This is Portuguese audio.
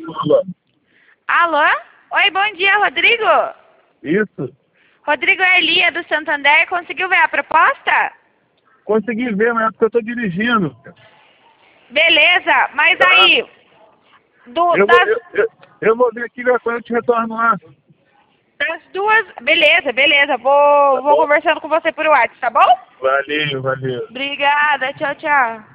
Alô? Alô? Oi, bom dia, Rodrigo. Isso. Rodrigo Elia, do Santander. Conseguiu ver a proposta? Consegui ver, mas é porque eu tô dirigindo. Beleza, mas Tá? aí... Eu vou, das, eu vou ver aqui quando eu te retorno lá. das duas... Beleza. Tá Vou bom? conversando com você por WhatsApp, tá bom? Valeu. Obrigada, tchau.